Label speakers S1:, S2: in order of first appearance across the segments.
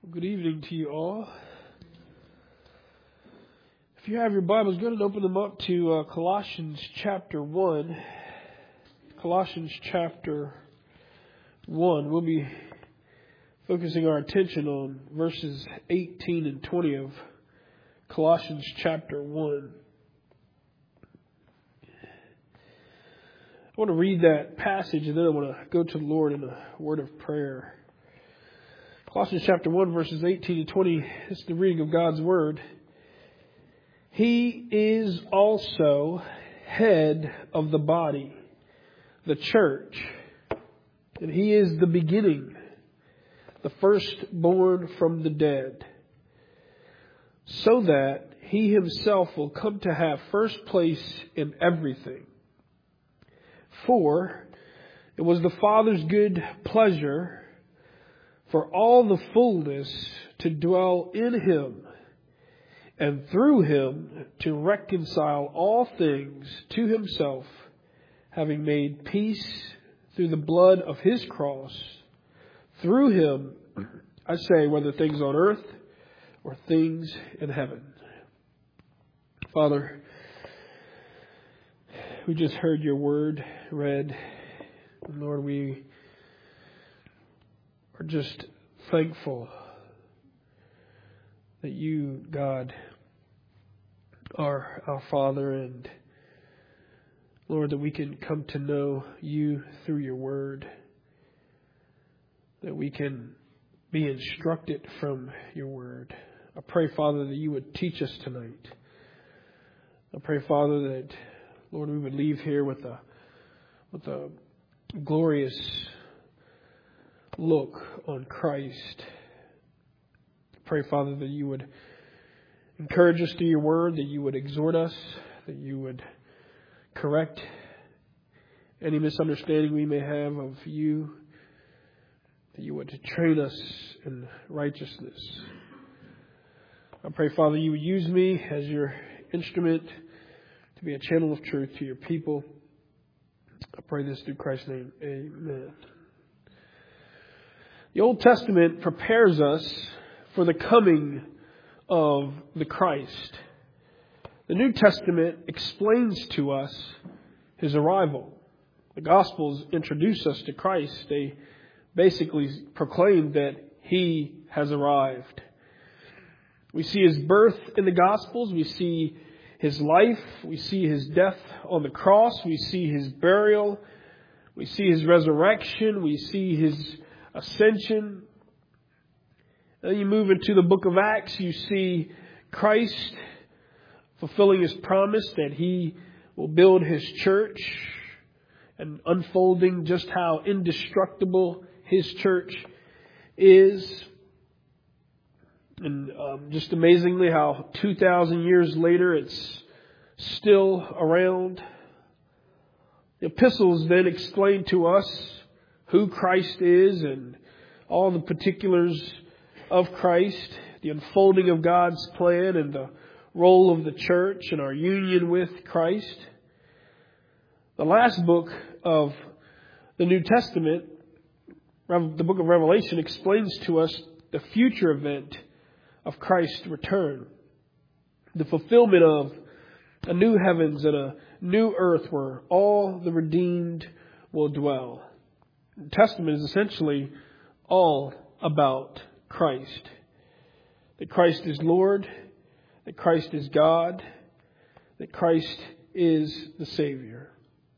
S1: Good evening to you all. If you have your Bibles, go ahead and open them up to Colossians chapter 1. Colossians chapter 1. We'll be focusing our attention on verses 18 and 20 of Colossians chapter 1. I want to read that passage and then I want to go to the Lord in a word of prayer. Colossians chapter 1, verses 18 to 20, this is the reading of God's Word. He is also head of the body, the church, and He is the beginning, the firstborn from the dead, so that He Himself will come to have first place in everything. For it was the Father's good pleasure for all the fullness to dwell in Him, and through Him to reconcile all things to Himself, having made peace through the blood of His cross. Through Him, I say, whether things on earth or things in heaven. Father, we just heard your word read. Lord, we are just thankful that you, God, are our Father, and Lord, that we can come to know you through your word, that we can be instructed from your word. I pray, Father, that you would teach us tonight. I pray, Father, that, Lord, we would leave here with a glorious look on Christ. Pray, Father, that you would encourage us through your word, that you would exhort us, that you would correct any misunderstanding we may have of you, that you would train us in righteousness. I pray, Father, you would use me as your instrument to be a channel of truth to your people. I pray this through Christ's name. Amen. The Old Testament prepares us for the coming of the Christ. The New Testament explains to us His arrival. The Gospels introduce us to Christ. They basically proclaim that He has arrived. We see His birth in the Gospels. We see His life. We see His death on the cross. We see His burial. We see His resurrection. We see His ascension. Then you move into the book of Acts, you see Christ fulfilling His promise that He will build His church and unfolding just how indestructible His church is. And just amazingly how 2,000 years later it's still around. The epistles then explain to us who Christ is and all the particulars of Christ, the unfolding of God's plan and the role of the church and our union with Christ. The last book of the New Testament, the book of Revelation, explains to us the future event of Christ's return, the fulfillment of a new heavens and a new earth where all the redeemed will dwell. The Testament is essentially all about Christ. That Christ is Lord, that Christ is God, that Christ is the Savior.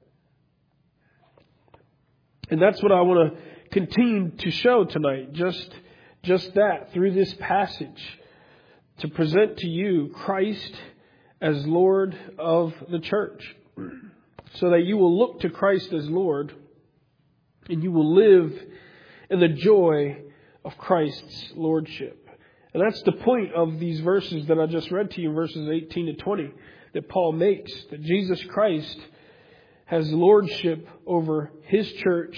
S1: And that's what I want to continue to show tonight, just that, through this passage, to present to you Christ as Lord of the church, so that you will look to Christ as Lord and you will live in the joy of Christ's lordship. And that's the point of these verses that I just read to you, verses 18 to 20, that Paul makes, that Jesus Christ has lordship over His church,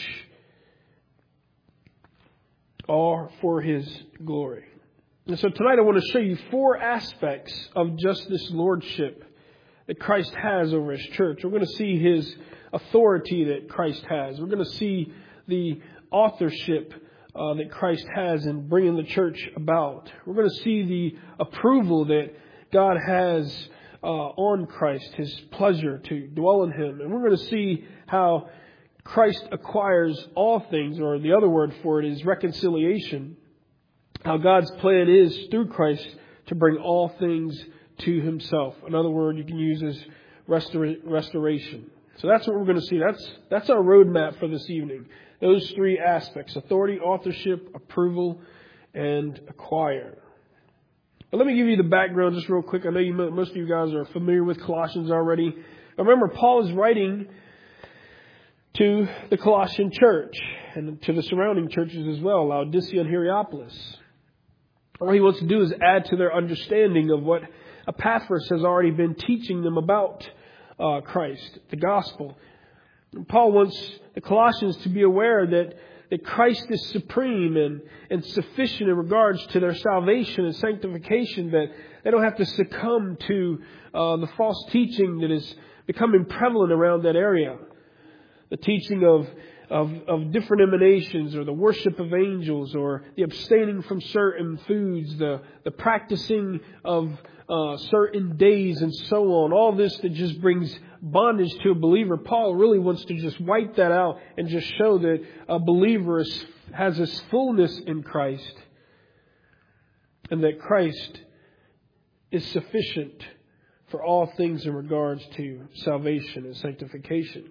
S1: all for His glory. And so tonight I want to show you 4 aspects of just this lordship that Christ has over His church. We're going to see His authority that Christ has. We're going to see the authorship that Christ has in bringing the church about. We're going to see the approval that God has on Christ, His pleasure to dwell in Him. And we're going to see how Christ acquires all things, or the other word for it is reconciliation. How God's plan is through Christ to bring all things to Himself. Another word you can use is restoration. So that's what we're going to see. That's our roadmap for this evening. Those three aspects: authority, authorship, approval, and acquire. But let me give you the background just real quick. I know most of you guys are familiar with Colossians already. Remember, Paul is writing to the Colossian church and to the surrounding churches as well, Laodicea and Hierapolis. All he wants to do is add to their understanding of what Epaphras has already been teaching them about Christ, the gospel. And Paul wants the Colossians to be aware that Christ is supreme and sufficient in regards to their salvation and sanctification, that they don't have to succumb to the false teaching that is becoming prevalent around that area. The teaching of different emanations, or the worship of angels, or the abstaining from certain foods, the practicing of certain days, and so on. All this that just brings bondage to a believer. Paul really wants to just wipe that out and just show that a believer has his fullness in Christ, and that Christ is sufficient for all things in regards to salvation and sanctification.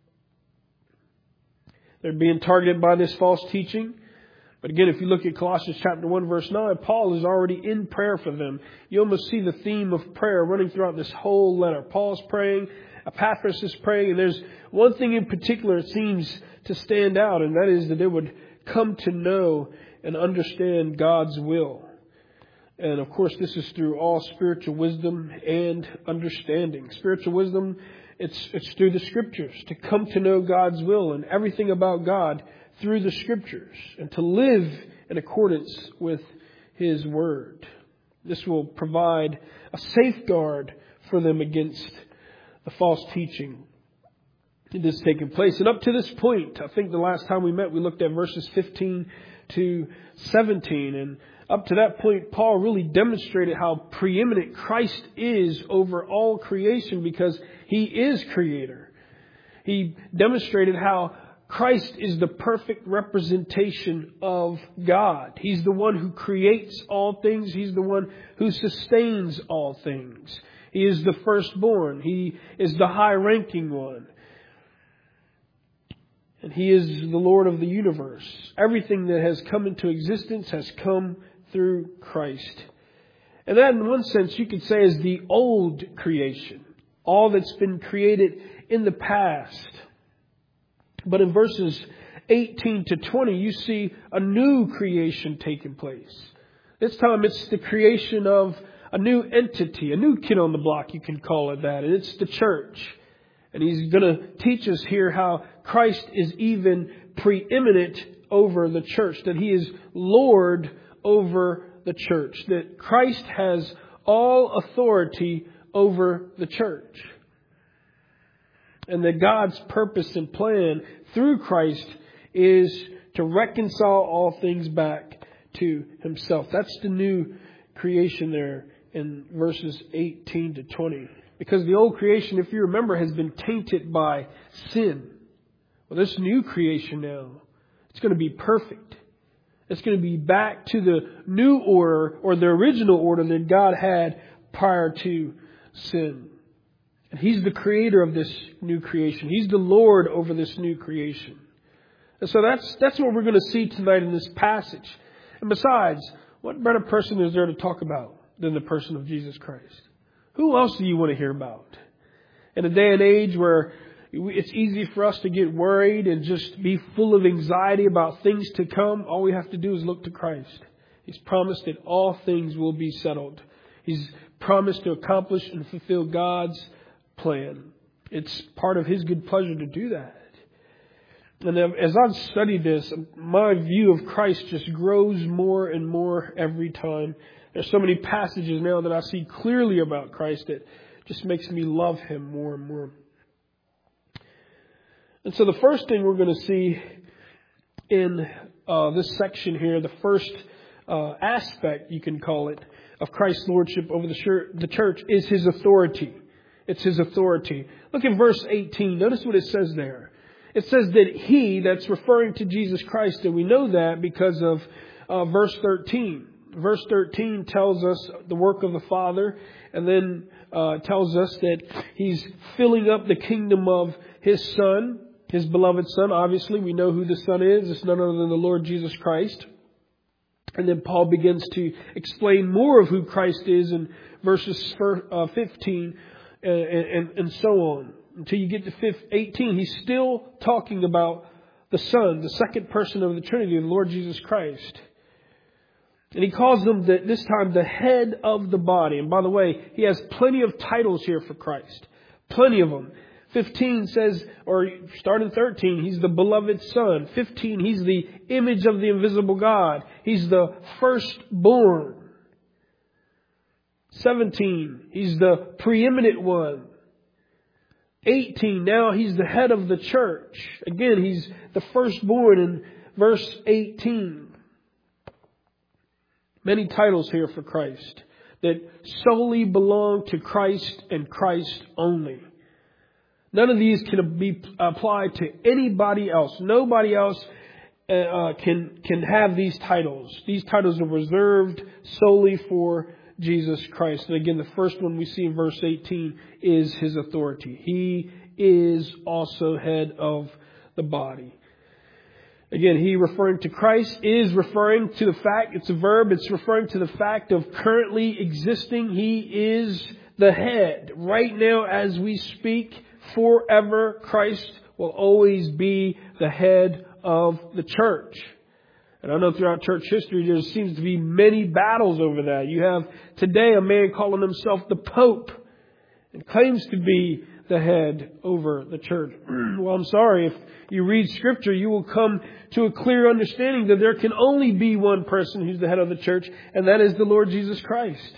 S1: They're being targeted by this false teaching. But again, if you look at Colossians chapter 1, verse 9, Paul is already in prayer for them. You almost see the theme of prayer running throughout this whole letter. Paul's praying, Epaphras is praying, and there's one thing in particular that seems to stand out, and that is that they would come to know and understand God's will. And of course, this is through all spiritual wisdom and understanding. Spiritual wisdom, it's through the Scriptures, to come to know God's will and everything about God through the Scriptures, and to live in accordance with His Word. This will provide a safeguard for them against the false teaching that is taking place. And up to this point, I think the last time we met, we looked at verses 15 to 17. And up to that point, Paul really demonstrated how preeminent Christ is over all creation, because He is Creator. He demonstrated how Christ is the perfect representation of God. He's the one who creates all things. He's the one who sustains all things. He is the firstborn. He is the high-ranking one. And He is the Lord of the universe. Everything that has come into existence has come through Christ. And that, in one sense, you could say is the old creation. All that's been created in the past. But in verses 18 to 20, you see a new creation taking place. This time it's the creation of a new entity, a new kid on the block, you can call it that. And it's the church. And he's going to teach us here how Christ is even preeminent over the church, that He is Lord over the church, that Christ has all authority over the church. And that God's purpose and plan through Christ is to reconcile all things back to Himself. That's the new creation there in verses 18 to 20. Because the old creation, if you remember, has been tainted by sin. Well, this new creation now, it's going to be perfect. It's going to be back to the new order, or the original order that God had prior to sin. And He's the creator of this new creation. He's the Lord over this new creation. And so that's what we're going to see tonight in this passage. And besides, what better person is there to talk about than the person of Jesus Christ? Who else do you want to hear about? In a day and age where it's easy for us to get worried and just be full of anxiety about things to come, all we have to do is look to Christ. He's promised that all things will be settled. He's promised to accomplish and fulfill God's plan. It's part of His good pleasure to do that. And as I've studied this, my view of Christ just grows more and more every time. There's so many passages now that I see clearly about Christ that just makes me love Him more and more. And so the first thing we're going to see in this section here, the first aspect, you can call it, of Christ's lordship over the church is His authority. It's His authority. Look at verse 18. Notice what it says there. It says that He, that's referring to Jesus Christ, and we know that because of verse 13. Verse 13 tells us the work of the Father, and then tells us that He's filling up the kingdom of His Son, His beloved Son. Obviously, we know who the Son is. It's none other than the Lord Jesus Christ. And then Paul begins to explain more of who Christ is in verses 15 and so on. Until you get to 18, he's still talking about the Son, the second person of the Trinity, the Lord Jesus Christ. And he calls them, this time, the head of the body. And by the way, he has plenty of titles here for Christ. Plenty of them. 15 says, or starting 13, He's the beloved Son. 15, He's the image of the invisible God. He's the firstborn. 17, He's the preeminent one. 18, now He's the head of the church. Again, He's the firstborn in verse 18. Many titles here for Christ that solely belong to Christ and Christ only. None of these can be applied to anybody else. Nobody else can have these titles. These titles are reserved solely for Jesus Christ. And again, the first one we see in verse 18 is His authority. He is also head of the body. Again, He referring to Christ is referring to the fact, it's a verb, it's referring to the fact of currently existing. He is the head. Right now, as we speak, forever, Christ will always be the head of the church. And I know throughout church history there seems to be many battles over that. You have today a man calling himself the Pope and claims to be the head over the church. Well, I'm sorry, if you read Scripture, you will come to a clear understanding that there can only be one person who's the head of the church, and that is the Lord Jesus Christ.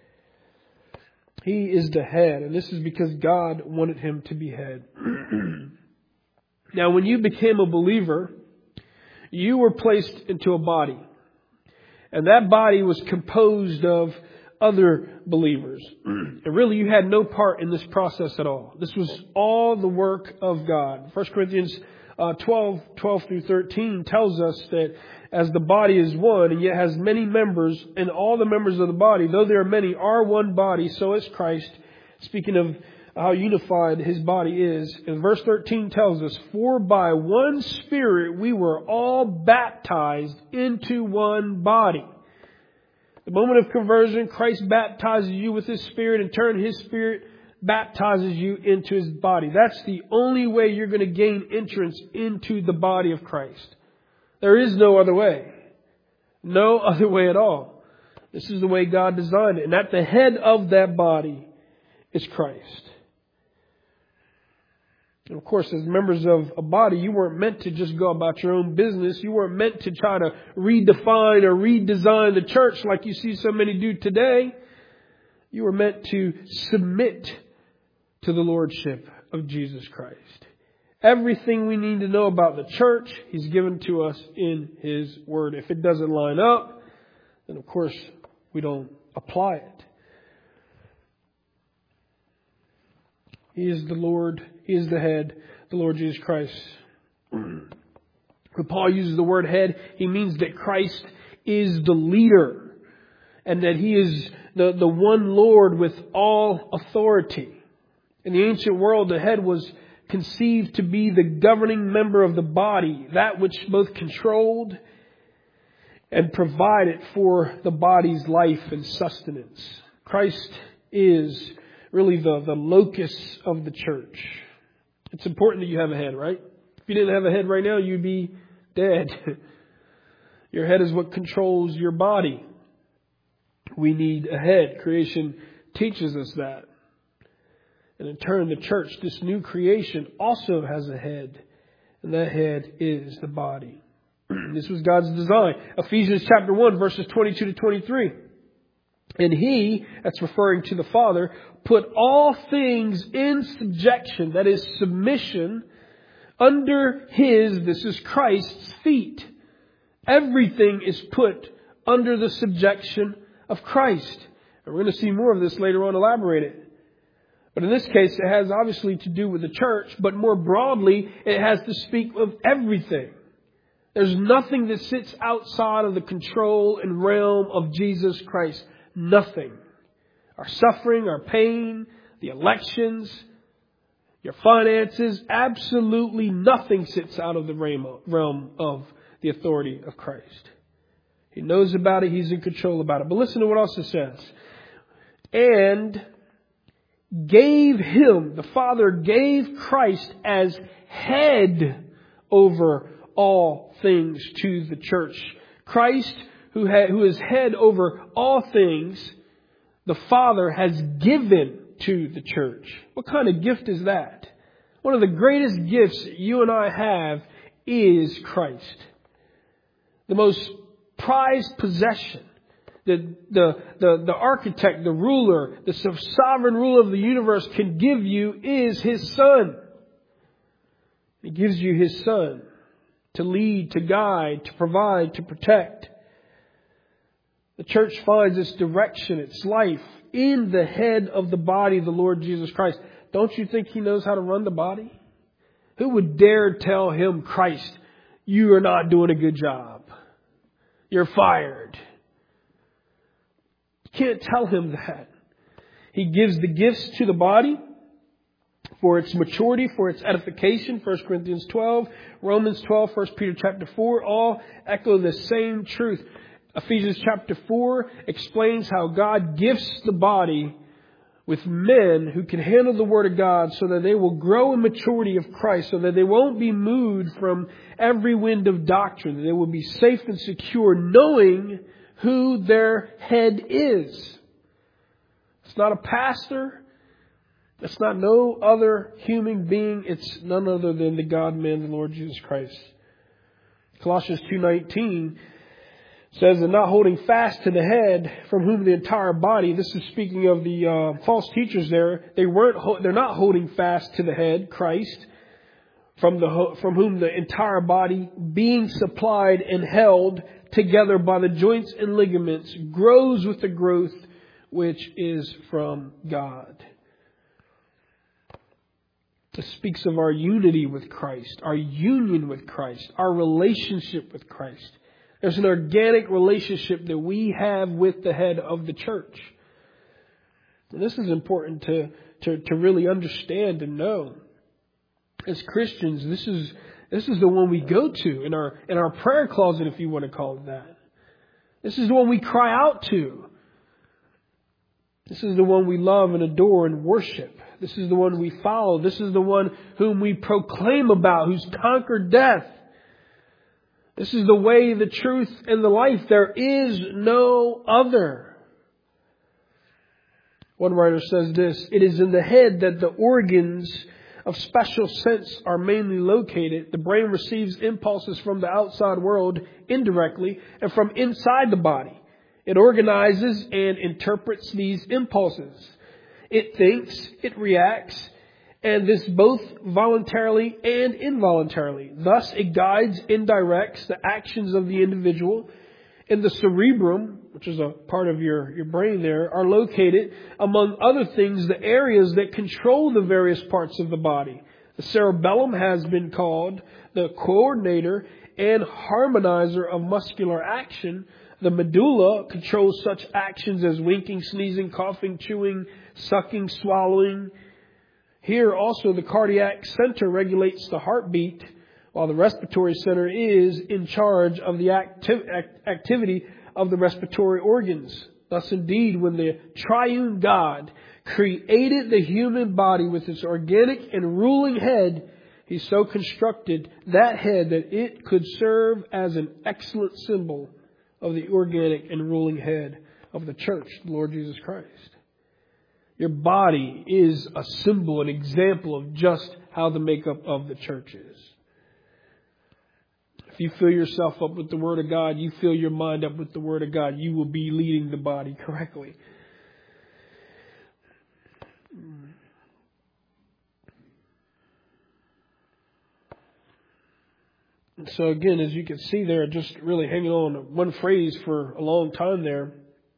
S1: He is the head, and this is because God wanted Him to be head. Now, when you became a believer, you were placed into a body. And that body was composed of other believers. And really, you had no part in this process at all. This was all the work of God. 1 Corinthians 12 through 13 tells us that as the body is one and yet has many members, and all the members of the body, though there are many, are one body, so is Christ. Speaking of how unified His body is. And verse 13 tells us, for by one Spirit we were all baptized into one body. The moment of conversion, Christ baptizes you with His Spirit. In turn, His Spirit baptizes you into His body. That's the only way you're going to gain entrance into the body of Christ. There is no other way. No other way at all. This is the way God designed it. And at the head of that body is Christ. And of course, as members of a body, you weren't meant to just go about your own business. You weren't meant to try to redefine or redesign the church like you see so many do today. You were meant to submit to the lordship of Jesus Christ. Everything we need to know about the church, He's given to us in His Word. If it doesn't line up, then of course we don't apply it. He is the Lord. He is the head, the Lord Jesus Christ. When Paul uses the word head, he means that Christ is the leader and that He is the one Lord with all authority. In the ancient world, the head was conceived to be the governing member of the body, that which both controlled and provided for the body's life and sustenance. Christ is really the locus of the church. It's important that you have a head, right? If you didn't have a head right now, you'd be dead. Your head is what controls your body. We need a head. Creation teaches us that. And in turn, the church, this new creation, also has a head. And that head is the body. This was God's design. Ephesians chapter 1, verses 22 to 23. And He, that's referring to the Father, put all things in subjection, that is submission, under His, this is Christ's feet, Everything is put under the subjection of Christ. And we're going to see more of this later on elaborated. But in this case, it has obviously to do with the church, but more broadly, it has to speak of everything. There's nothing that sits outside of the control and realm of Jesus Christ. Nothing. Our suffering, our pain, the elections, your finances, absolutely nothing sits out of the realm of the authority of Christ. He knows about it. He's in control about it. But listen to what else it says. And gave him, the Father gave Christ as head over all things to the church. Christ, who is head over all things, the Father has given to the church. What kind of gift is that? One of the greatest gifts you and I have is Christ. The most prized possession. The architect, the ruler, the sovereign ruler of the universe can give you is His Son. He gives you His Son to lead, to guide, to provide, to protect. The church finds its direction, its life in the head of the body, the Lord Jesus Christ. Don't you think He knows how to run the body? Who would dare tell Him, Christ, you are not doing a good job? You're fired. You can't tell Him that. He gives the gifts to the body for its maturity, for its edification. 1 Corinthians 12, Romans 12, 1 Peter chapter 4, all echo the same truth. Ephesians chapter 4 explains how God gifts the body with men who can handle the Word of God so that they will grow in maturity of Christ, so that they won't be moved from every wind of doctrine, that they will be safe and secure knowing who their head is. It's not a pastor. It's not no other human being. It's none other than the God-man, the Lord Jesus Christ. Colossians 2:19 says that not holding fast to the head, from whom the entire body, this is speaking of the false teachers there, they're not holding fast to the head, Christ, from whom the entire body, being supplied and held together by the joints and ligaments, grows with the growth which is from God. It speaks of our unity with Christ, our union with Christ, our relationship with Christ. There's an organic relationship that we have with the head of the church. And this is important to really understand and know. As Christians, this is the one we go to in our prayer closet, if you want to call it that. This is the one we cry out to. This is the one we love and adore and worship. This is the one we follow. This is the one whom we proclaim about, who's conquered death. This is the way, the truth, and the life. There is no other. One writer says this: it is in the head that the organs of special sense are mainly located. The brain receives impulses from the outside world indirectly and from inside the body. It organizes and interprets these impulses. It thinks, it reacts, and this both voluntarily and involuntarily. Thus, it guides and directs the actions of the individual. In the cerebrum, which is a part of your brain there, are located, among other things, the areas that control the various parts of the body. The cerebellum has been called the coordinator and harmonizer of muscular action. The medulla controls such actions as winking, sneezing, coughing, chewing, sucking, swallowing. Here also the cardiac center regulates the heartbeat, while the respiratory center is in charge of the activity of the respiratory organs. Thus indeed, when the triune God created the human body with its organic and ruling head, He so constructed that head that it could serve as an excellent symbol of the organic and ruling head of the church, the Lord Jesus Christ. Your body is a symbol, an example of just how the makeup of the church is. If you fill yourself up with the Word of God, you fill your mind up with the Word of God, you will be leading the body correctly. So again, as you can see there, just really hanging on to one phrase for a long time there.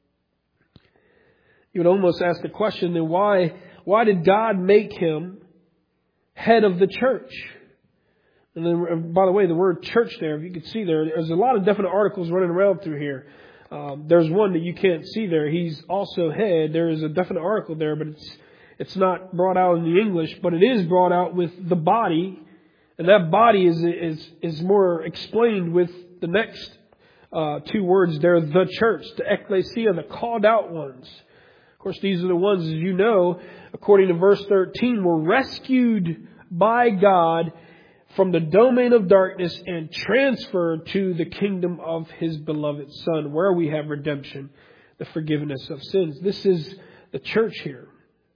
S1: You would almost ask the question, then why did God make him head of the church? And then, by the way, the word church there, if you could see there's a lot of definite articles running around through here. There's one that you can't see there. He's also head. There is a definite article there, but it's not brought out in the English, but it is brought out with the body. And that body is more explained with the next two words there, the church, the ecclesia, the called out ones. Of course, these are the ones, as you know, according to verse 13, were rescued by God from the domain of darkness and transferred to the kingdom of His beloved Son, where we have redemption, the forgiveness of sins. This is the church here.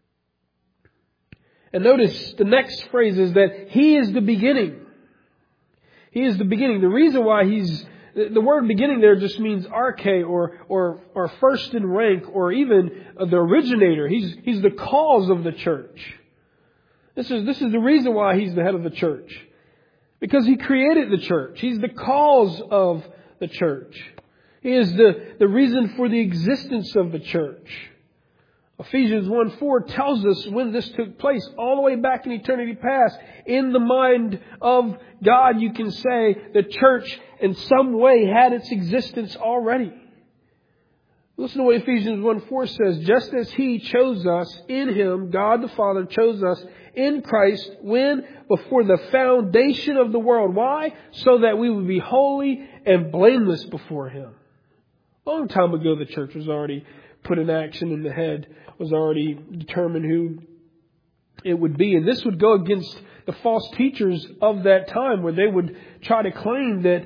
S1: And notice the next phrase is that He is the beginning. He is the beginning. The reason why the word beginning there just means arche or first in rank or even the originator. He's the cause of the church. This is the reason why He's the head of the church. Because He created the church. He's the cause of the church. He is the reason for the existence of the church. Ephesians 1:4 tells us when this took place, all the way back in eternity past. In the mind of God, you can say the church in some way had its existence already. Listen to what Ephesians 1:4 says. Just as He chose us in Him, God the Father chose us in Christ when? Before the foundation of the world. Why? So that we would be holy and blameless before Him. A long time ago, the church was already put in action, and the head was already determined who it would be. And this would go against the false teachers of that time, where they would try to claim that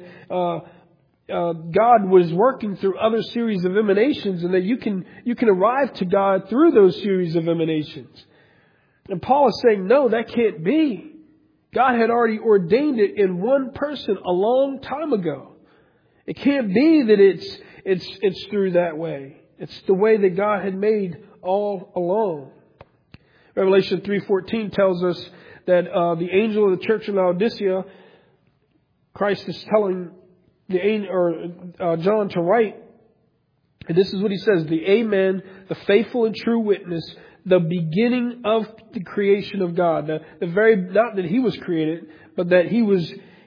S1: God was working through other series of emanations, and that you can arrive to God through those series of emanations. And Paul is saying, no, that can't be. God had already ordained it in one person a long time ago. It can't be that it's through that way. It's the way that God had made all along. Revelation 3:14 tells us that the angel of the church in Laodicea, Christ is telling John to write, and this is what he says: the Amen, the faithful and true witness, the beginning of the creation of God. The very, not that He was created, but that He was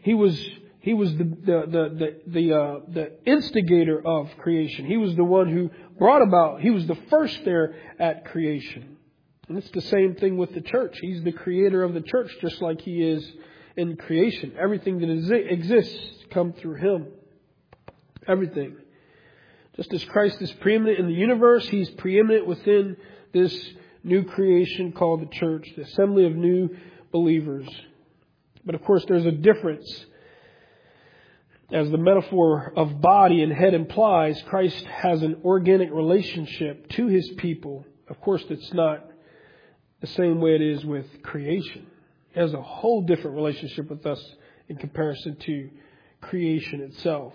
S1: the instigator of creation. He was the one who brought about. He was the first there at creation. And it's the same thing with the church. He's the creator of the church, just like He is in creation. Everything that exists comes through Him. Everything. Just as Christ is preeminent in the universe, He's preeminent within this new creation called the church, the assembly of new believers. But of course, there's a difference. As the metaphor of body and head implies, Christ has an organic relationship to His people. Of course, it's not the same way it is with creation. He has a whole different relationship with us in comparison to creation itself.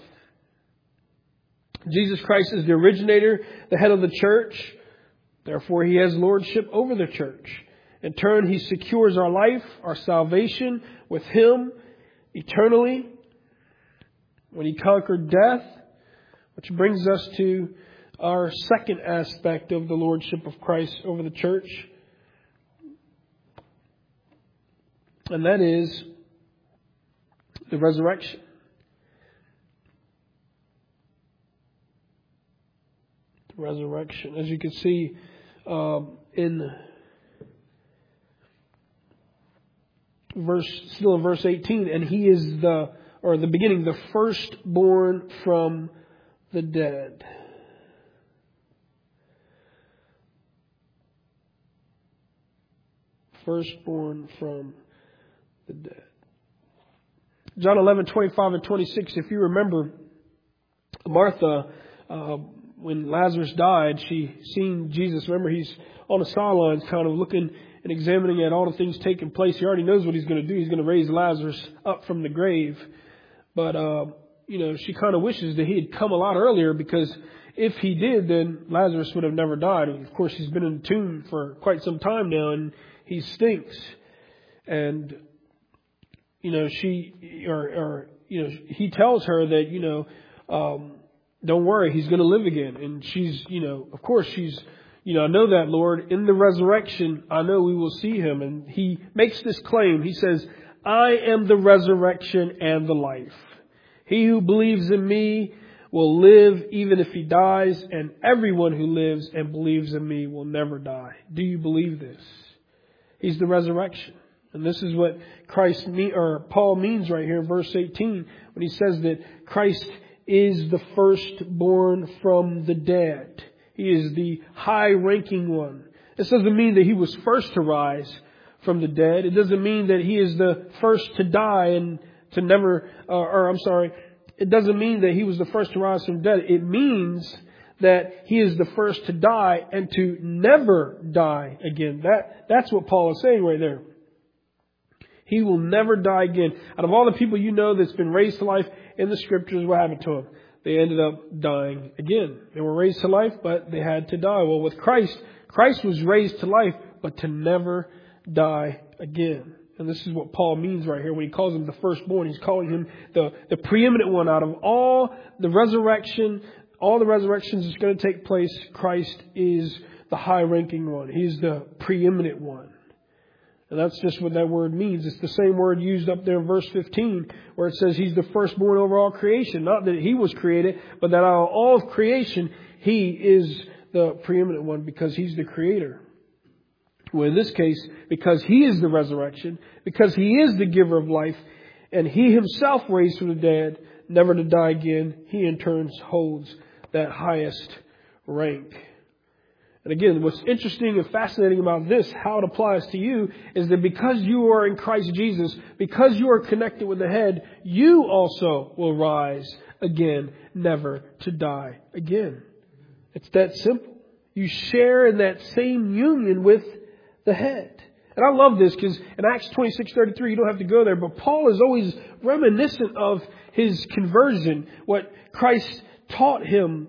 S1: Jesus Christ is the originator, the head of the church. Therefore, He has lordship over the church. In turn, He secures our life, our salvation with Him eternally, when He conquered death, which brings us to our second aspect of the lordship of Christ over the church. And that is the resurrection. The resurrection. As you can see in verse 18, and He is the beginning, the firstborn from the dead. Firstborn from the dead. John 11:25 and 26. If you remember, Martha, when Lazarus died, she seen Jesus. Remember, He's on the sidelines, kind of looking and examining at all the things taking place. He already knows what He's going to do. He's going to raise Lazarus up from the grave. But, she kind of wishes that He had come a lot earlier, because if He did, then Lazarus would have never died. And of course, he's been in the tomb for quite some time now, and he stinks. And, he tells her that, don't worry, he's going to live again. And she's, of course she's, I know that, Lord, in the resurrection, I know we will see him. And he makes this claim. He says, I am the resurrection and the life. He who believes in me will live even if he dies, and everyone who lives and believes in me will never die. Do you believe this? He's the resurrection. And this is what Paul means right here in verse 18 when he says that Christ is the firstborn from the dead. He is the high-ranking one. This doesn't mean that he was first to rise from the dead. It doesn't mean that he is the first to die and to never, it doesn't mean that he was the first to rise from the dead. It means that he is the first to die and to never die again. That's what Paul is saying right there. He will never die again. Out of all the people that's been raised to life in the scriptures, what happened to them? They ended up dying again. They were raised to life, but they had to die. Well, with Christ was raised to life, but to never die again. And this is what Paul means right here when he calls him the firstborn. He's calling him the preeminent one out of all the resurrections that's going to take place. Christ is the high-ranking one. He's the preeminent one. And that's just what that word means. It's the same word used up there in verse 15 where it says he's the firstborn over all creation. Not that he was created, but that out of all of creation, he is the preeminent one because he's the creator. Well, in this case, because he is the resurrection, because he is the giver of life, and he himself raised from the dead, never to die again, he in turn holds that highest rank. And again, what's interesting and fascinating about this, how it applies to you, is that because you are in Christ Jesus, because you are connected with the head, you also will rise again, never to die again. It's that simple. You share in that same union with the head. And I love this because in Acts 26:33, you don't have to go there, but Paul is always reminiscent of his conversion, what Christ taught him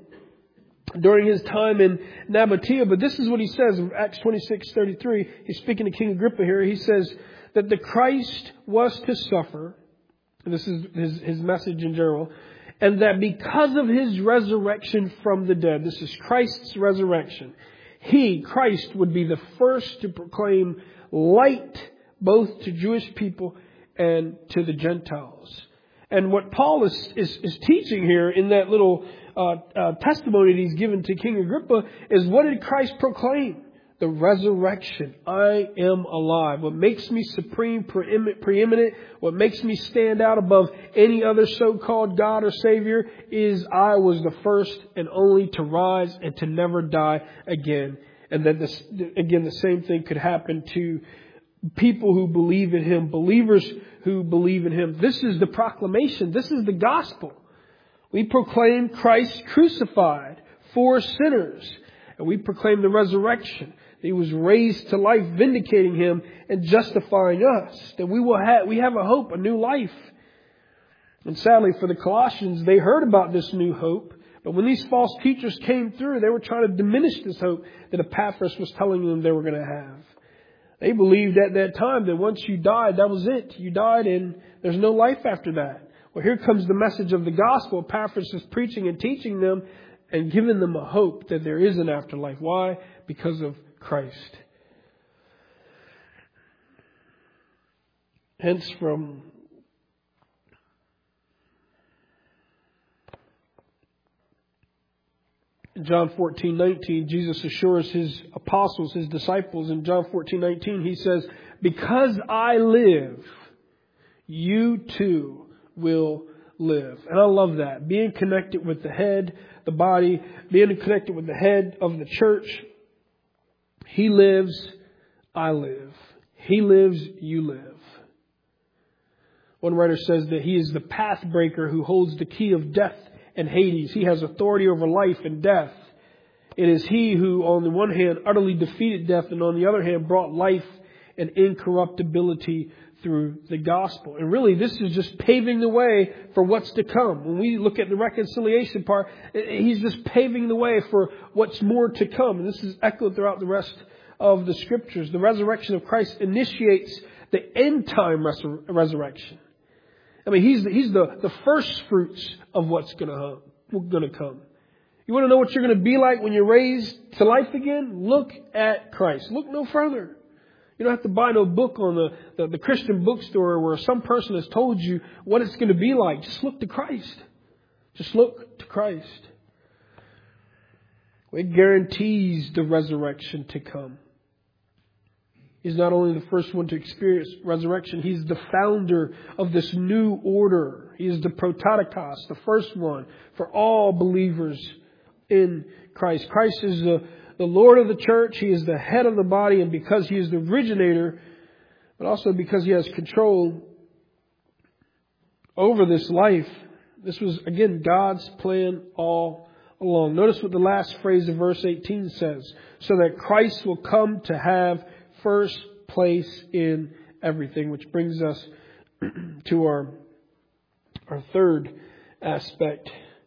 S1: during his time in Nabatea. But this is what he says in Acts 26:33. He's speaking to King Agrippa here. He says that the Christ was to suffer, and this is his message in general, and that because of his resurrection from the dead, this is Christ's resurrection, he, Christ, would be the first to proclaim light both to Jewish people and to the Gentiles. And what Paul is teaching here in that little testimony that he's given to King Agrippa is, what did Christ proclaim? The resurrection. I am alive. What makes me supreme, preeminent, what makes me stand out above any other so-called God or Savior is I was the first and only to rise and to never die again. And that the same thing could happen to people who believe in Him, believers who believe in Him. This is the proclamation. This is the gospel. We proclaim Christ crucified for sinners. And we proclaim the resurrection. He was raised to life, vindicating Him and justifying us. That we have a hope, a new life. And sadly for the Colossians, they heard about this new hope. But when these false teachers came through, they were trying to diminish this hope that Epaphras was telling them they were going to have. They believed at that time that once you died, that was it. You died and there's no life after that. Well, here comes the message of the gospel. Epaphras is preaching and teaching them and giving them a hope that there is an afterlife. Why? Because of Christ. Hence from John 14:19, Jesus assures His apostles, His disciples, in John 14:19, He says, because I live, you too will live. And I love that. Being connected with the head, the body, being connected with the head of the church. He lives, I live. He lives, you live. One writer says that He is the path breaker who holds the key of death and Hades. He has authority over life and death. It is He who, on the one hand, utterly defeated death, and on the other hand, brought life and incorruptibility through the gospel. And really, this is just paving the way for what's to come. When we look at the reconciliation part, He's just paving the way for what's more to come. And this is echoed throughout the rest of the scriptures. The resurrection of Christ initiates the end time resurrection. I mean, He's the first fruits of what's going to come. You want to know what you're going to be like when you're raised to life again? Look at Christ. Look no further. You don't have to buy no book on the Christian bookstore where some person has told you what it's going to be like. Just look to Christ. Just look to Christ. It guarantees the resurrection to come. He's not only the first one to experience resurrection, He's the founder of this new order. He is the prototokos, the first one for all believers in Christ. Christ is the Lord of the church. He is the head of the body, and because He is the originator, but also because He has control over this life, this was, again, God's plan all along. Notice what the last phrase of verse 18 says. So that Christ will come to have first place in everything, which brings us to our third aspect.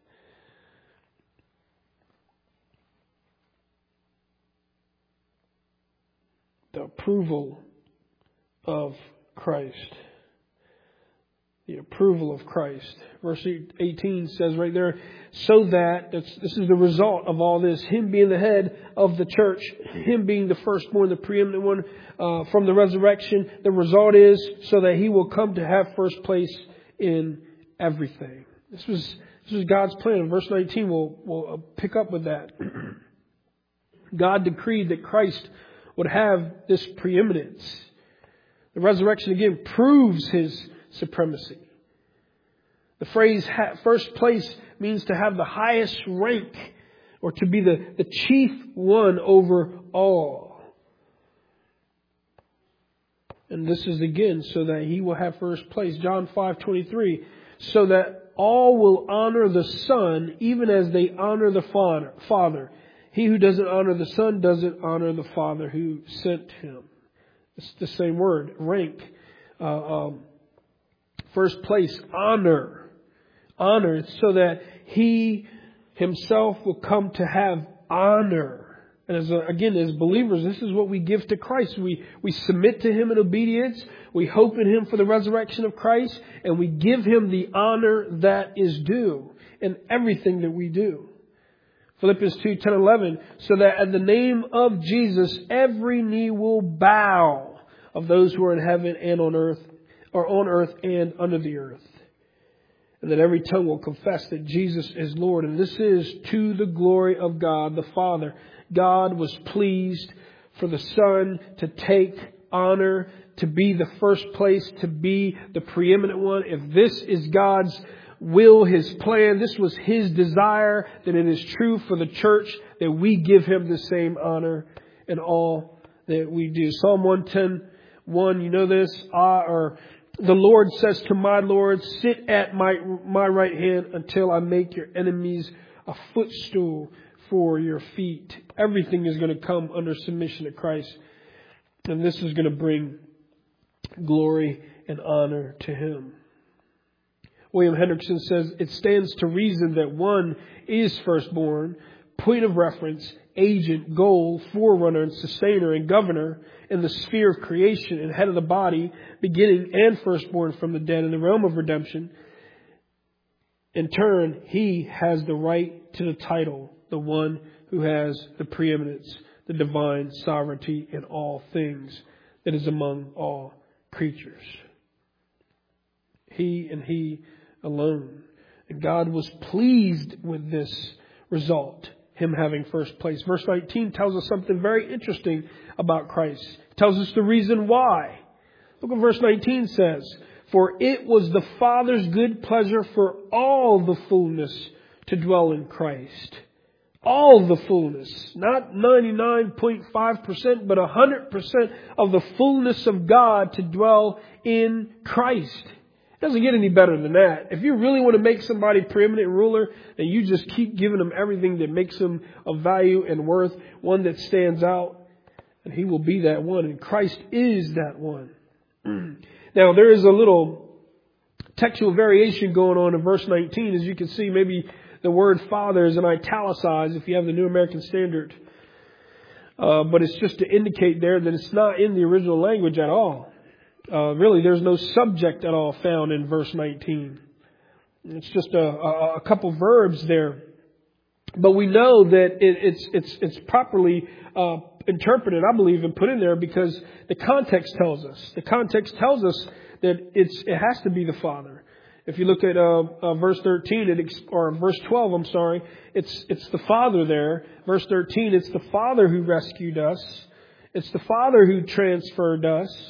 S1: The approval of Christ. The approval of Christ. Verse 18 says right there, so that, this is the result of all this, Him being the head of the church, Him being the firstborn, the preeminent one from the resurrection. The result is so that He will come to have first place in everything. This was God's plan. Verse 19 will pick up with that. God decreed that Christ would have this preeminence. The resurrection again proves His supremacy. The phrase first place means to have the highest rank or to be the chief one over all. And this is again so that He will have first place. John 5:23, so that all will honor the Son even as they honor the Father. He who doesn't honor the Son doesn't honor the Father who sent Him. It's the same word, rank. First place, honor. Honor, so that He Himself will come to have honor. And as believers, this is what we give to Christ. We submit to Him in obedience. We hope in Him for the resurrection of Christ. And we give Him the honor that is due in everything that we do. Philippians 2:10-11, so that at the name of Jesus, every knee will bow of those who are in heaven and on earth, or on earth and under the earth. And that every tongue will confess that Jesus is Lord. And this is to the glory of God the Father. God was pleased for the Son to take honor, to be the first place, to be the preeminent one. If this is God's will, His plan, this was His desire, then it is true for the church that we give Him the same honor in all that we do. Psalm 110:1, you know this, or the Lord says to my Lord, sit at my right hand until I make your enemies a footstool for your feet. Everything is going to come under submission to Christ. And this is going to bring glory and honor to Him. William Hendrickson says, it stands to reason that one is firstborn, point of reference, agent, goal, forerunner, and sustainer, and governor in the sphere of creation and head of the body, beginning and firstborn from the dead in the realm of redemption. In turn, He has the right to the title, the one who has the preeminence, the divine sovereignty in all things that is among all creatures. He and He alone. And God was pleased with this result, Him having first place. Verse 19 tells us something very interesting about Christ. It tells us the reason why. Look what verse 19 says. For it was the Father's good pleasure for all the fullness to dwell in Christ. All the fullness. Not 99.5%, but 100% of the fullness of God to dwell in Christ. It doesn't get any better than that. If you really want to make somebody preeminent ruler, and you just keep giving them everything that makes them of value and worth, one that stands out, and He will be that one. And Christ is that one. Now, there is a little textual variation going on in verse 19. As you can see, maybe the word Father is in italicized if you have the New American Standard. But it's just to indicate there that it's not in the original language at all. Really, there's no subject at all found in verse 19. It's just a couple verbs there. But we know that it's properly interpreted, I believe, and put in there because the context tells us. The context tells us that it has to be the Father. If you look at verse 13, or verse 12, I'm sorry, it's the Father there. Verse 13, it's the Father who rescued us. It's the Father who transferred us.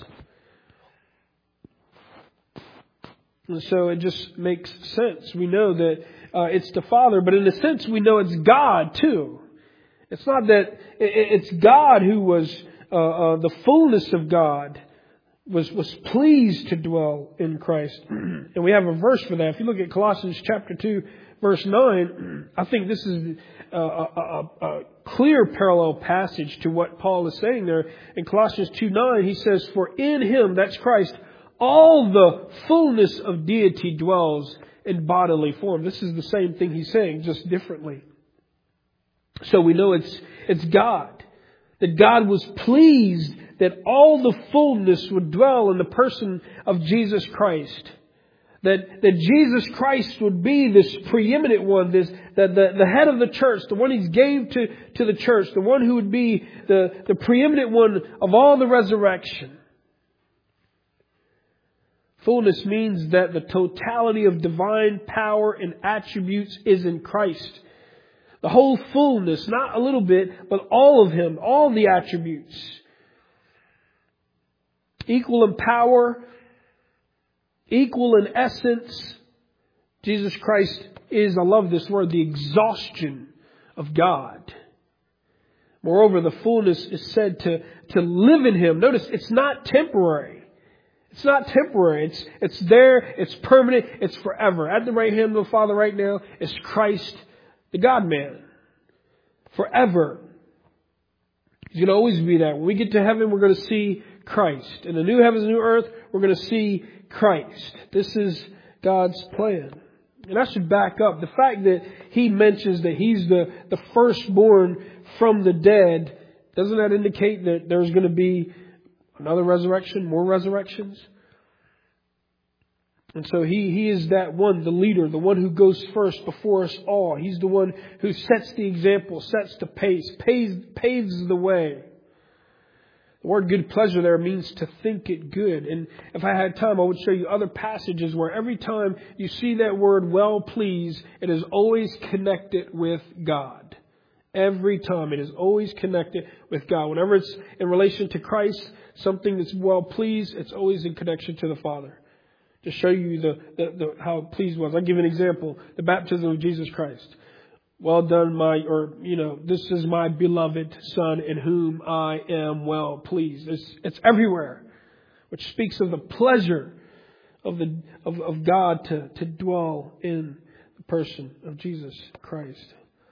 S1: And so it just makes sense. We know that it's the Father, but in a sense we know it's God too. It's not that it's God who was the fullness of God was pleased to dwell in Christ. And we have a verse for that. If you look at Colossians chapter 2, verse 9, I think this is a clear parallel passage to what Paul is saying there. In Colossians 2:9, he says, "For in Him," that's Christ, "all the fullness of deity dwells in bodily form." This is the same thing he's saying, just differently. So we know it's God. That God was pleased that all the fullness would dwell in the person of Jesus Christ. That Jesus Christ would be this preeminent one, the head of the church, the one He's gave to the church, the one who would be the preeminent one of all the resurrection. Fullness means that the totality of divine power and attributes is in Christ. The whole fullness, not a little bit, but all of Him, all the attributes. Equal in power, equal in essence. Jesus Christ is, I love this word, the exhaustion of God. Moreover, the fullness is said to live in Him. Notice, it's not temporary. It's not temporary. It's there. It's permanent. It's forever. At the right hand of the Father right now is Christ, the God-man. Forever. He's going to always be that. When we get to heaven, we're going to see Christ. In the new heavens and new earth, we're going to see Christ. This is God's plan. And I should back up. The fact that He mentions that He's the firstborn from the dead, doesn't that indicate that there's going to be another resurrection, more resurrections? And so He is that one, the leader, the one who goes first before us all. He's the one who sets the example, sets the pace, paves the way. The word good pleasure there means to think it good. And if I had time, I would show you other passages where every time you see that word well pleased, it is always connected with God. Every time it is always connected with God. Whenever it's in relation to Christ, something that's well pleased, it's always in connection to the Father. To show you the how pleased was. I'll give you an example. The baptism of Jesus Christ. Well done, this is my beloved Son in whom I am well pleased. It's everywhere, which speaks of the pleasure of God to dwell in the person of Jesus Christ.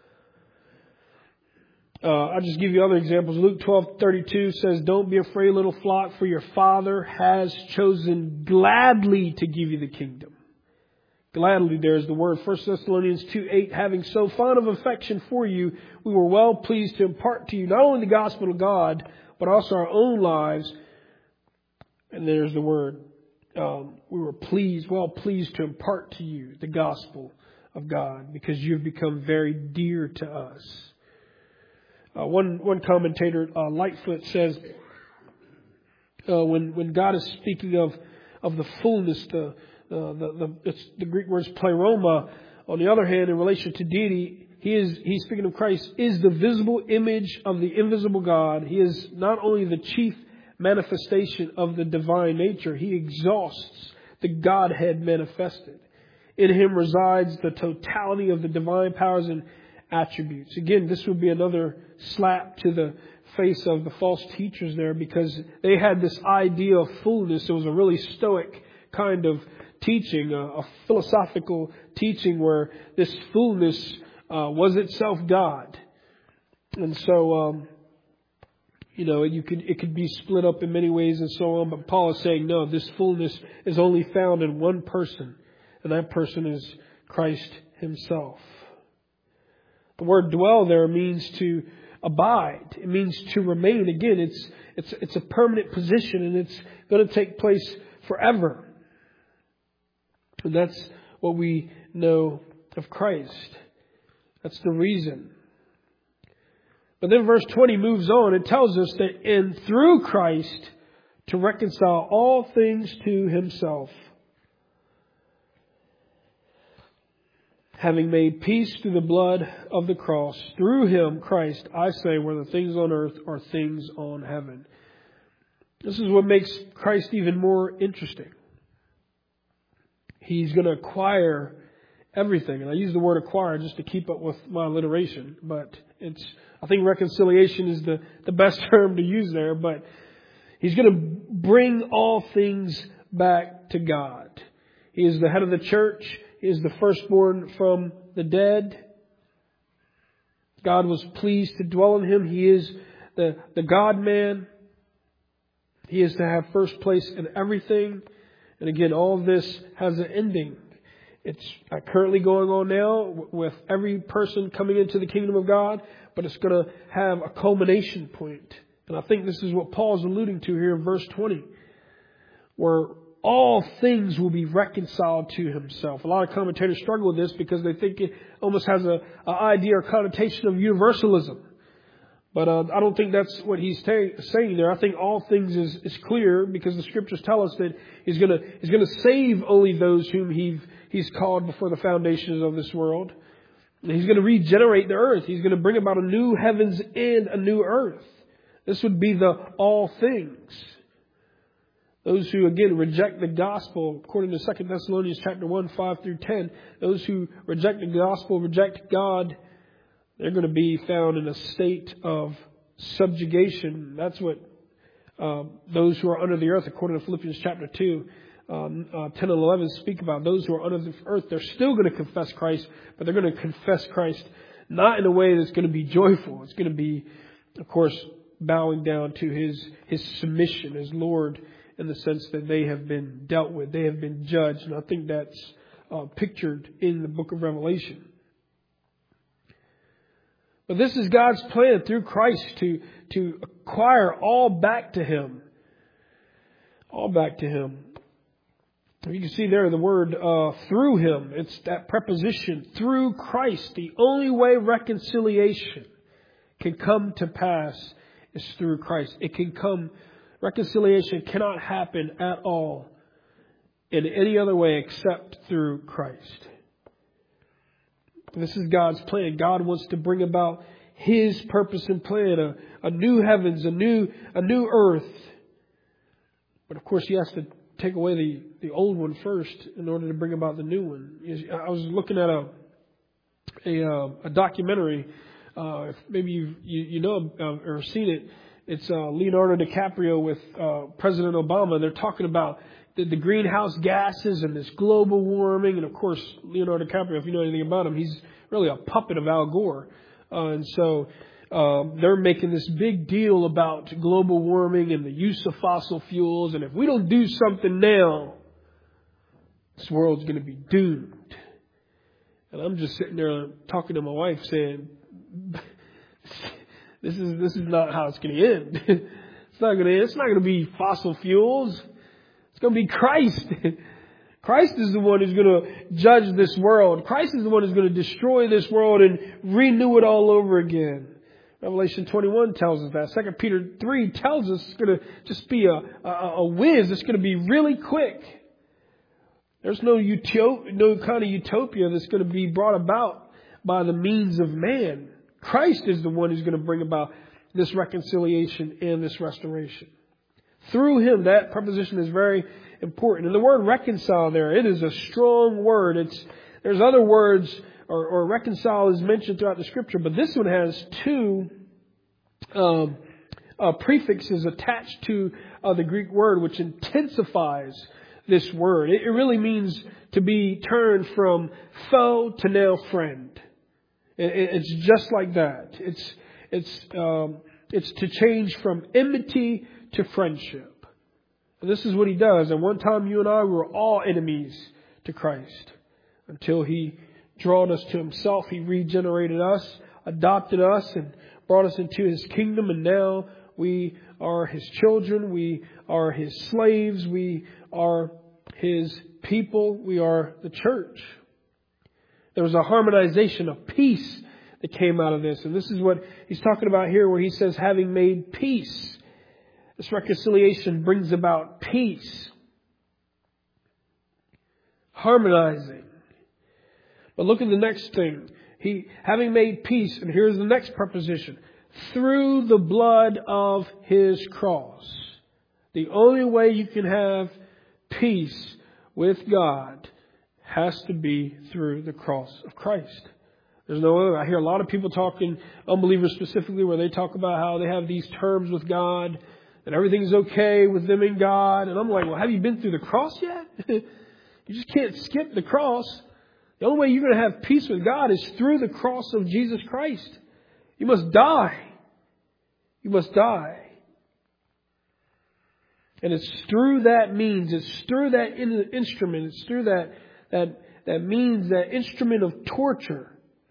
S1: I'll just give you other examples. Luke 12:32 says, "Don't be afraid, little flock, for your Father has chosen gladly to give you the kingdom." Gladly, there is the word. 1 Thessalonians 2:8, "Having so fond of affection for you, we were well pleased to impart to you not only the gospel of God, but also our own lives." And there's the word. We were well pleased to impart to you the gospel of God because you've become very dear to us. One commentator, Lightfoot, says when God is speaking of the fullness, the Greek word is pleroma. On the other hand, in relation to deity, he's speaking of Christ is the visible image of the invisible God. He is not only the chief manifestation of the divine nature, He exhausts the Godhead manifested. In Him resides the totality of the divine powers and attributes. Again, this would be another slap to the face of the false teachers there because they had this idea of fullness. It was a really stoic kind of teaching, a philosophical teaching where this fullness was itself God. And so, it could be split up in many ways and so on. But Paul is saying, no, this fullness is only found in one person. And that person is Christ Himself. The word dwell there means to abide. It means to remain. Again, it's a permanent position, and it's going to take place forever. And that's what we know of Christ. That's the reason. But then verse 20 moves on. It tells us that in through Christ to reconcile all things to Himself, having made peace through the blood of the cross. Through Him, Christ, I say, whether things on earth or things on heaven. This is what makes Christ even more interesting. He's going to acquire everything. And I use the word acquire just to keep up with my alliteration. But I think reconciliation is the best term to use there. But He's going to bring all things back to God. He is the head of the church. He is the firstborn from the dead. God was pleased to dwell in Him. He is the God-man. He is to have first place in everything. And again, all of this has an ending. It's currently going on now with every person coming into the kingdom of God, but it's going to have a culmination point. And I think this is what Paul's alluding to here in verse 20, where all things will be reconciled to Himself. A lot of commentators struggle with this because they think it almost has an idea or connotation of universalism. But I don't think that's what he's saying there. I think all things is clear because the Scriptures tell us that He's going to save only those whom He's called before the foundations of this world. And He's going to regenerate the earth. He's going to bring about a new heavens and a new earth. This would be the all things. Those who, again, reject the gospel, according to 2 Thessalonians chapter 1, 5 through 10, those who reject the gospel, reject God, they're going to be found in a state of subjugation. That's what those who are under the earth, according to Philippians chapter 2, 10 and 11 speak about. Those who are under the earth, they're still going to confess Christ, but they're going to confess Christ not in a way that's going to be joyful. It's going to be, of course, bowing down to His submission as Lord, in the sense that they have been dealt with, they have been judged. And I think that's pictured in the book of Revelation. But this is God's plan through Christ to acquire all back to Him. All back to Him. You can see there the word through Him. It's that preposition, through Christ. The only way reconciliation can come to pass is through Christ. Reconciliation cannot happen at all in any other way except through Christ. This is God's plan. God wants to bring about His purpose and plan, a new heavens, a new earth. But of course, He has to take away the old one first in order to bring about the new one. I was looking at a documentary. If maybe you know or seen it. It's Leonardo DiCaprio with President Obama. They're talking about the greenhouse gases and this global warming. And of course, Leonardo DiCaprio, if you know anything about him, he's really a puppet of Al Gore. And so they're making this big deal about global warming and the use of fossil fuels. And if we don't do something now, this world's going to be doomed. And I'm just sitting there talking to my wife saying, This is not how it's going to end. It's not going to be fossil fuels. It's going to be Christ. Christ is the one who's going to judge this world. Christ is the one who's going to destroy this world and renew it all over again. Revelation 21 tells us that. 2 Peter 3 tells us it's going to just be a whiz. It's going to be really quick. There's no kind of utopia that's going to be brought about by the means of man. Christ is the one who's going to bring about this reconciliation and this restoration. Through Him, that preposition is very important. And the word reconcile there, it is a strong word. There's other words, or reconcile is mentioned throughout the Scripture, but this one has two prefixes attached to the Greek word, which intensifies this word. It really means to be turned from foe to now friend. It's just like that. It's to change from enmity to friendship. And this is what He does. And one time you and I were all enemies to Christ until He drawed us to Himself. He regenerated us. adopted us and brought us into His kingdom, and now we are His children. We are His slaves. We are His people. We are the church. There was a harmonization of peace that came out of this. And this is what he's talking about here, where he says, having made peace. This reconciliation brings about peace. Harmonizing. But look at the next thing. Having made peace, and here's the next preposition, through the blood of His cross. The only way you can have peace with God has to be through the cross of Christ. There's no other. I hear a lot of people talking, unbelievers specifically, where they talk about how they have these terms with God and everything's okay with them and God. And I'm like, well, have you been through the cross yet? You just can't skip the cross. The only way you're going to have peace with God is through the cross of Jesus Christ. You must die. You must die. And it's through that means, it's through that instrument, it's through that means, that instrument of torture,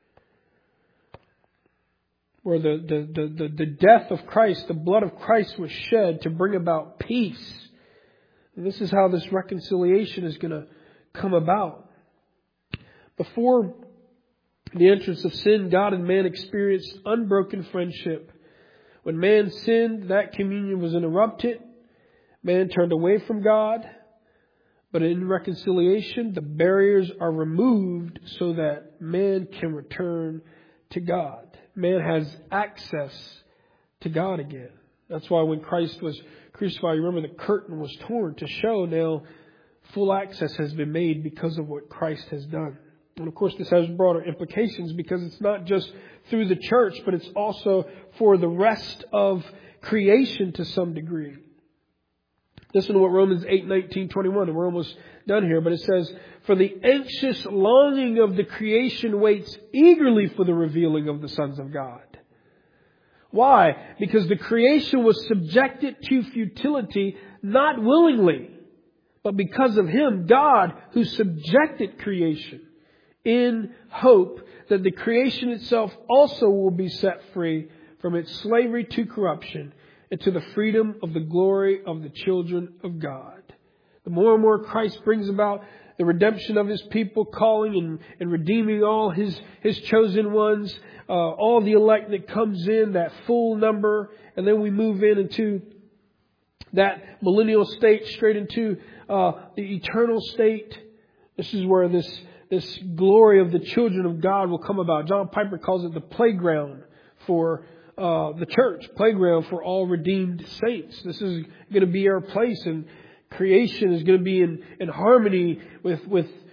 S1: where the death of Christ, the blood of Christ was shed to bring about peace. And this is how this reconciliation is going to come about. Before the entrance of sin, God and man experienced unbroken friendship. When man sinned, that communion was interrupted. Man turned away from God. But in reconciliation, the barriers are removed so that man can return to God. Man has access to God again. That's why when Christ was crucified, you remember the curtain was torn to show now full access has been made because of what Christ has done. And of course, this has broader implications because it's not just through the church, but it's also for the rest of creation to some degree. Listen to what Romans 8:19-21, and we're almost done here, but it says, for the anxious longing of the creation waits eagerly for the revealing of the sons of God. Why? Because the creation was subjected to futility, not willingly, but because of Him, God, who subjected creation, in hope that the creation itself also will be set free from its slavery to corruption and to the freedom of the glory of the children of God. The more and more Christ brings about the redemption of His people, calling and redeeming all His chosen ones, all the elect that comes in, that full number, and then we move into that millennial state, straight into the eternal state. This is where this glory of the children of God will come about. John Piper calls it the playground for the church, playground for all redeemed saints. This is going to be our place, and creation is going to be in harmony with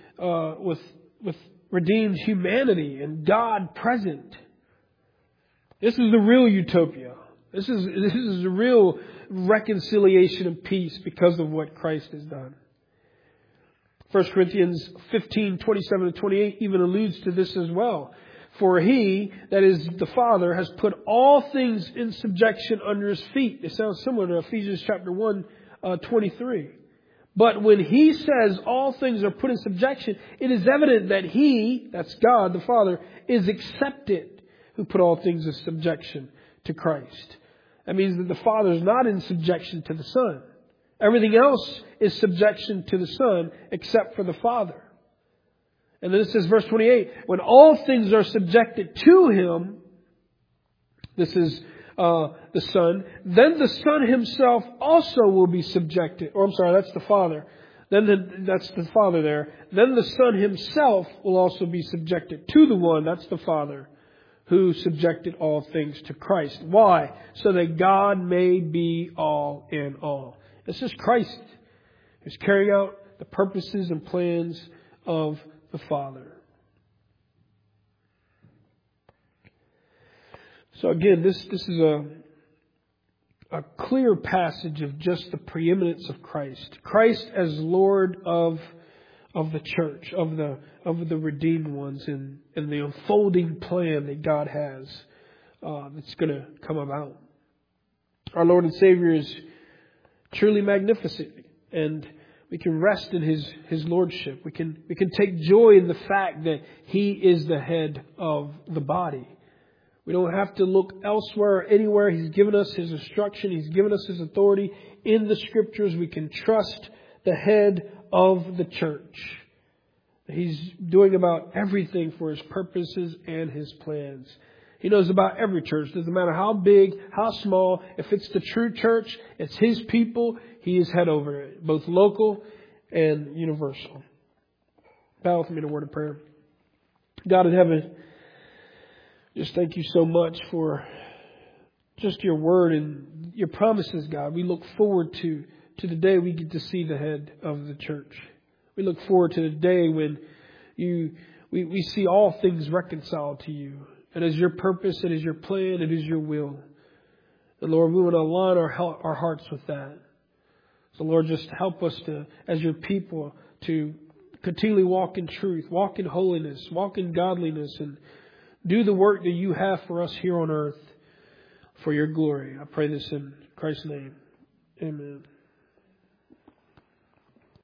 S1: redeemed humanity and God present. This is the real utopia. This is the real reconciliation and peace because of what Christ has done. 1 Corinthians 15:27-28 even alludes to this as well. For He, that is the Father, has put all things in subjection under His feet. It sounds similar to Ephesians chapter 1:23. But when He says all things are put in subjection, it is evident that He, that's God the Father, is accepted, who put all things in subjection to Christ. That means that the Father is not in subjection to the Son. Everything else is subjection to the Son except for the Father. And then it says, verse 28, when all things are subjected to Him, this is the Son, then the Son Himself also will be subjected. Or I'm sorry, that's the Father. That's the Father there. Then the Son Himself will also be subjected to the one, that's the Father, who subjected all things to Christ. Why? So that God may be all in all. This is Christ who's carrying out the purposes and plans of the Father. So again, this is a clear passage of just the preeminence of Christ. Christ as Lord of the church, of the redeemed ones, and the unfolding plan that God has that's going to come about. Our Lord and Savior is truly magnificent, and we can rest in His Lordship. We can take joy in the fact that He is the head of the body. We don't have to look elsewhere or anywhere. He's given us His instruction. He's given us His authority in the Scriptures. We can trust the head of the church. He's doing about everything for His purposes and His plans. He knows about every church. Doesn't matter how big, how small. If it's the true church, it's His people. He is head over it, both local and universal. Bow with me in a word of prayer. God in heaven, just thank you so much for just your word and your promises, God. We look forward to the day we get to see the head of the church. We look forward to the day when we see all things reconciled to you. It is your purpose, it is your plan, it is your will. And Lord, we want to align our hearts with that. So Lord, just help us to, as your people, to continually walk in truth, walk in holiness, walk in godliness, and do the work that you have for us here on earth for your glory. I pray this in Christ's name. Amen.